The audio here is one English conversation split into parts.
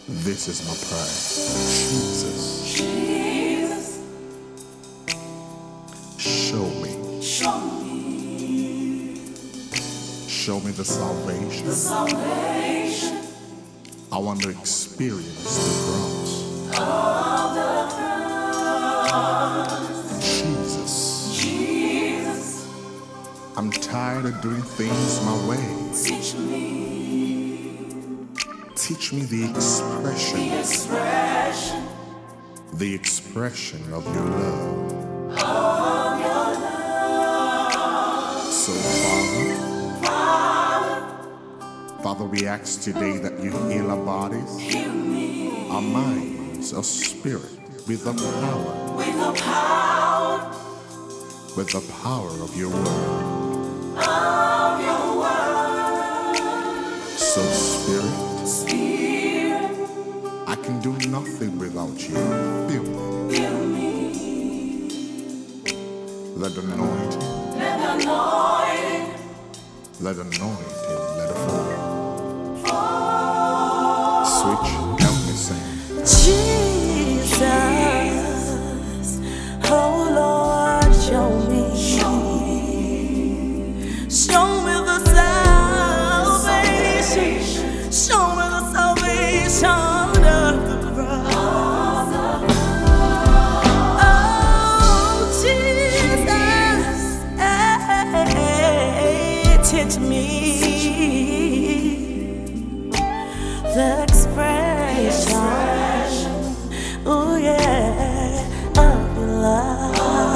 This is my prayer. Jesus, Jesus, show me the salvation. I want to experience the cross. Jesus, I'm tired of doing things my way. Teach me the expression of your love. So Father, we ask today that you heal our bodies, our minds, our spirit with the power of your word. So Spirit, I can do nothing without you. Fill me. Let anointing, let it fall. Switch, help me sing. Jesus, oh Lord, show me the salvation, show me the salvation of the cross. Oh Jesus, teach me the expression, oh yeah, of your love.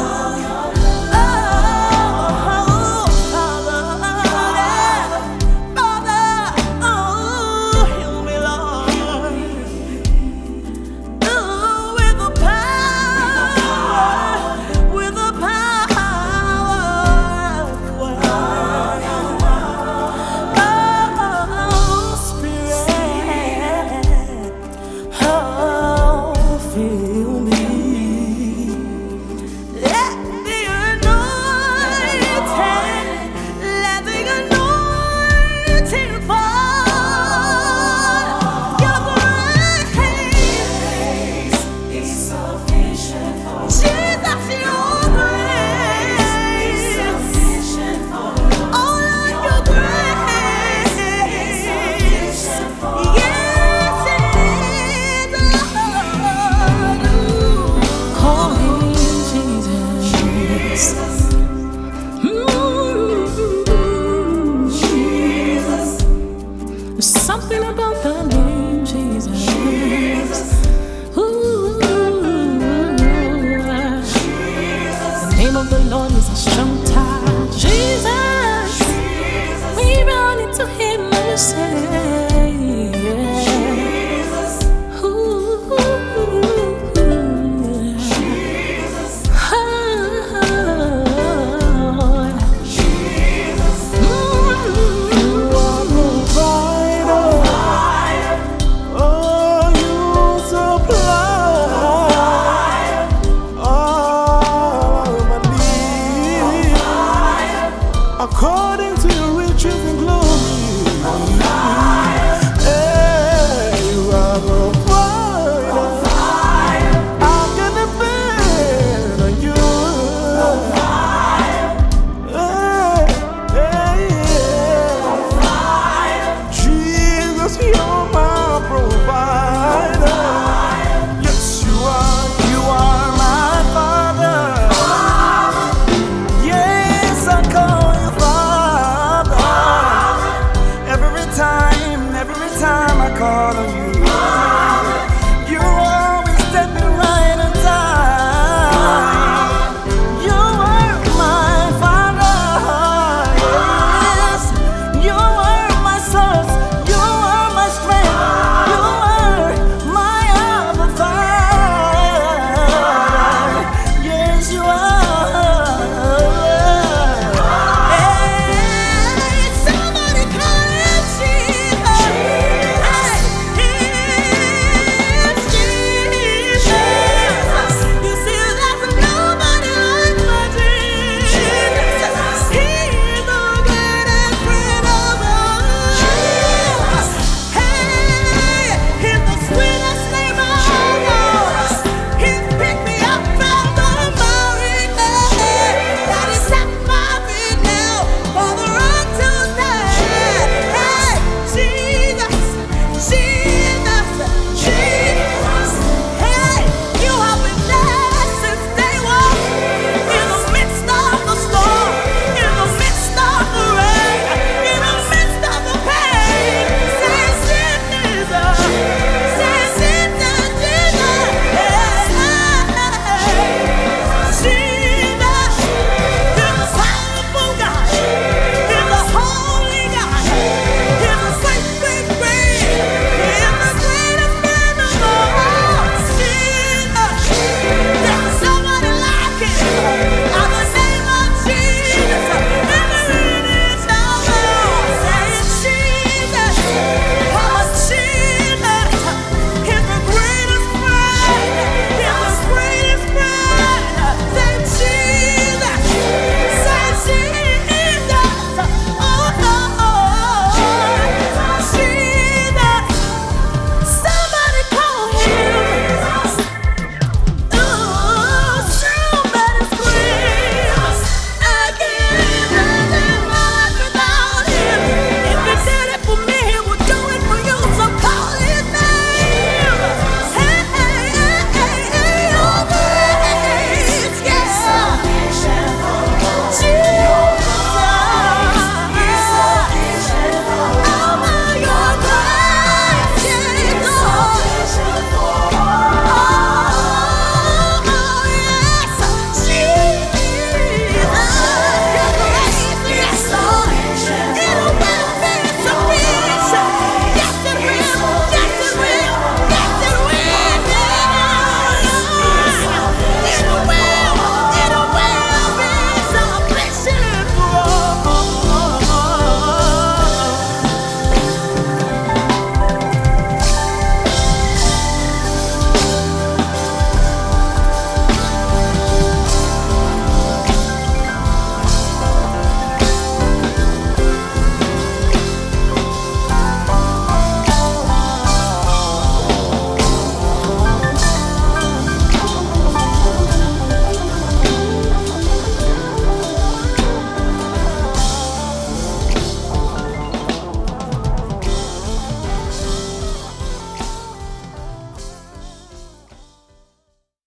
Something about the name Jesus. Ooh, the name of the Lord is a strong tower. Jesus, we run into Him and say, Jesus. Ooh, Jesus. Oh, Jesus. According to your riches and glory, hey, you are the fire. I'm gonna depend on you. Hey, Jesus, you're my provider.